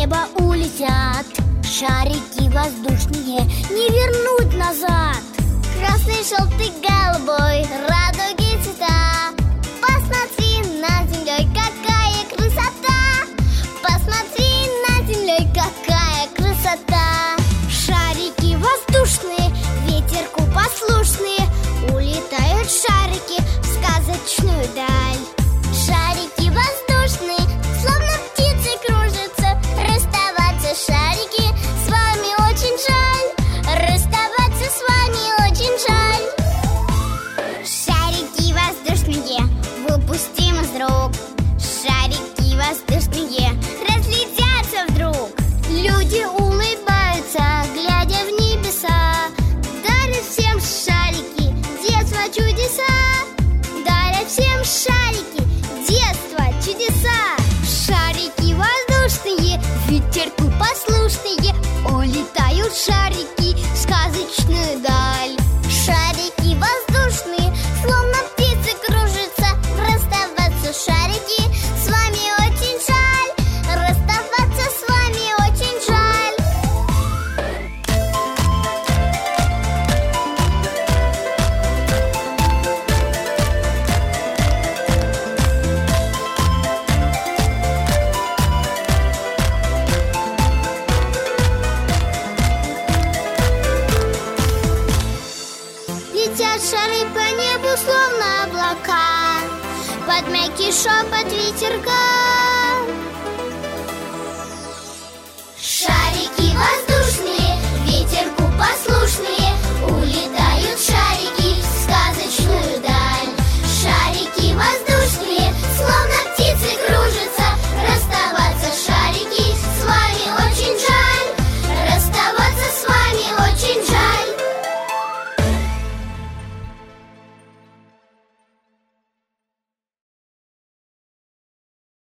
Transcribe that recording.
небо улетят. Шарики воздушные не вернуть назад. Красный, желтый, голубой, радуги цвета. Посмотри, над землей какая красота. Посмотри, над землей какая красота. Шарики воздушные, ветерку послушные, улетают шарики в сказочную даль. Шарики воздушные, словно птицы кружатся. Расставаться, шарики, с вами очень жаль. Расставаться с вами очень жаль. Шарики воздушные, выпустим из рук. Шарики воздушные разлетятся вдруг. Люди улыбаются, глядя в небеса. Дарят всем шарики, детство, чудеса. Дарят всем шарики, детство, чудеса. Шарики воздушные, ветерку послушные, улетают шарики в сказочную даль. Шарики воздушные, словно птицы кружатся. Расставаться, шарики, с вами очень жаль. Расставаться с вами очень жаль. Летят шары по небу, словно облака, под мягкий шепот ветерка.